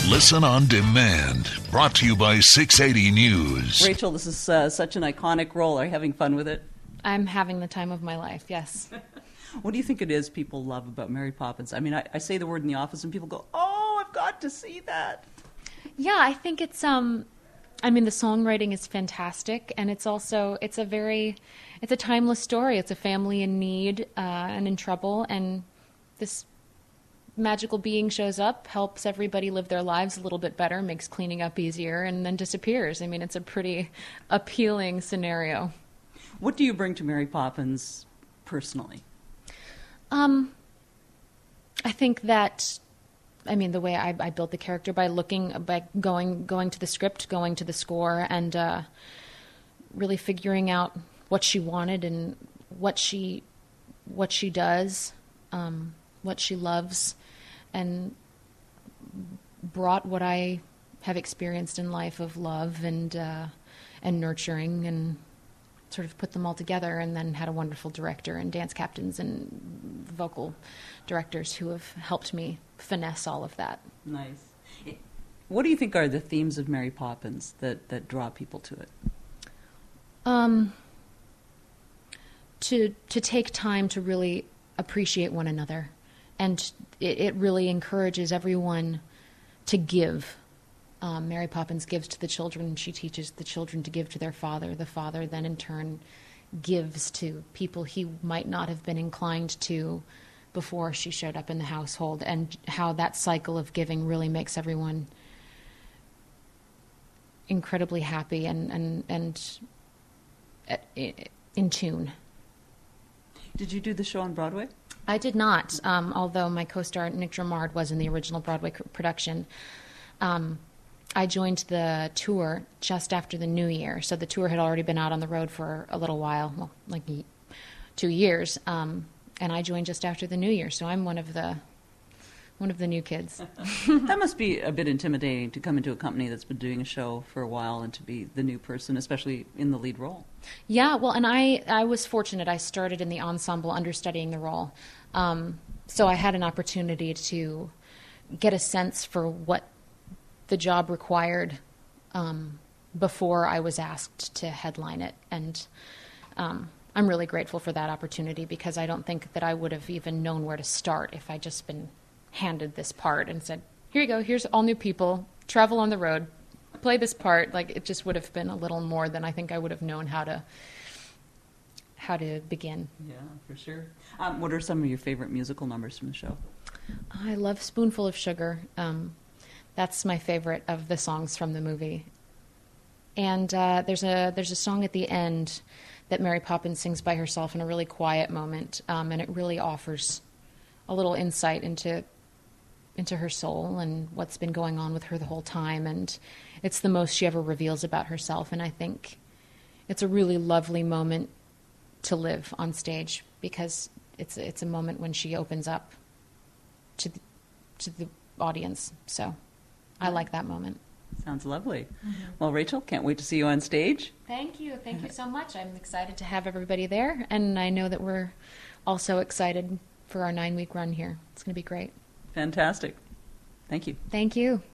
Listen on demand. Brought to you by 680 News. Rachel, this is such an iconic role. Are you having fun with it? I'm having the time of my life, yes. What do you think it is people love about Mary Poppins? I mean, I say the word in the office and people go, oh, I've got to see that. Yeah, I think it's, I mean, the songwriting is fantastic, and it's also, it's a timeless story. It's a family in need and in trouble, and this magical being shows up, helps everybody live their lives a little bit better, makes cleaning up easier, and then disappears. I mean, it's a pretty appealing scenario. What do you bring to Mary Poppins personally? I think that, I mean, the way I built the character by going to the script, going to the score, and really figuring out what she wanted and what she does, what she loves, and brought what I have experienced in life of love and nurturing, and sort of put them all together, and then had a wonderful director and dance captains and vocal directors who have helped me finesse all of that. Nice. What do you think are the themes of Mary Poppins that draw people to it? To take time to really appreciate one another, and it really encourages everyone to give. Mary Poppins gives to the children. She teaches the children to give to their father. The father then in turn gives to people he might not have been inclined to before she showed up in the household, and how that cycle of giving really makes everyone incredibly happy and in tune. Did you do the show on Broadway? I did not, although my co-star Nick Dramard was in the original Broadway production. I joined the tour just after the New Year, so the tour had already been out on the road for a little while, well, like 2 years, and I joined just after the New Year, so I'm one of the new kids. That must be a bit intimidating to come into a company that's been doing a show for a while and to be the new person, especially in the lead role. Yeah, well, and I was fortunate. I started in the ensemble understudying the role, so I had an opportunity to get a sense for what the job required before I was asked to headline it. And I'm really grateful for that opportunity, because I don't think that I would have even known where to start if I'd just been handed this part and said, here you go, here's all new people, travel on the road, play this part. Like, it just would have been a little more than I think I would have known how to begin. Yeah, for sure. What are some of your favorite musical numbers from the show? I love Spoonful of Sugar. That's my favorite of the songs from the movie. And there's a song at the end that Mary Poppins sings by herself in a really quiet moment, and it really offers a little insight into her soul and what's been going on with her the whole time. And it's the most she ever reveals about herself. And I think it's a really lovely moment to live on stage, because it's a moment when she opens up to the audience. So I like that moment. Sounds lovely. Mm-hmm. Well, Rachel, can't wait to see you on stage. Thank you. Thank you so much. I'm excited to have everybody there, and I know that we're also excited for our 9-week run here. It's going to be great. Fantastic. Thank you. Thank you.